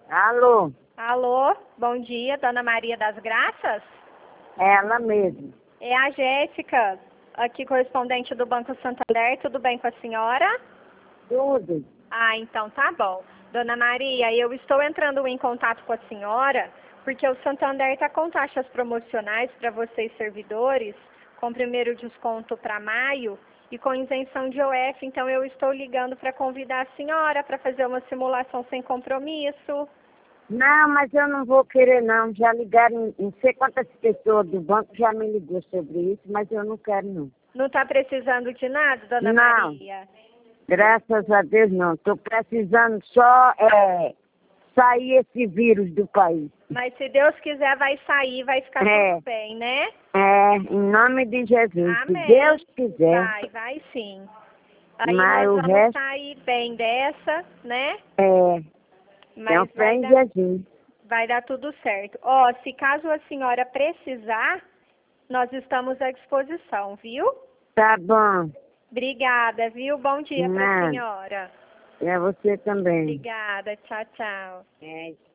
Alô, Alô, bom dia, Dona Maria das Graças? é ela mesmo. É a Jéssica, aqui correspondente do Banco Santander, tudo bem com a senhora? Tudo. Ah, então tá bom. Dona Maria, eu estou entrando em contato com a senhora porque o Santander está com taxas promocionais para vocês servidores, com primeiro desconto para maio e com isenção de OF, então eu estou ligando para convidar a senhora para fazer uma simulação sem compromisso. Não, mas eu não vou querer não. Já ligaram, não sei quantas pessoas do banco já me ligou sobre isso, mas eu não quero não. Não está precisando de nada, Dona Não, Maria? graças a Deus não. Estou precisando só sair esse vírus do país. Mas se Deus quiser vai sair, vai ficar tudo bem, né? Em nome de Jesus, Amém. se Deus quiser. Vai sim. Aí Mas nós o vamos resto sair bem dessa, né? é Mas fé em Jesus. vai dar tudo certo. Ó, se caso a senhora precisar, nós estamos à disposição, viu? Tá bom. Obrigada, viu? Bom dia para a Não. senhora. E a você também. Obrigada. Tchau, tchau. É.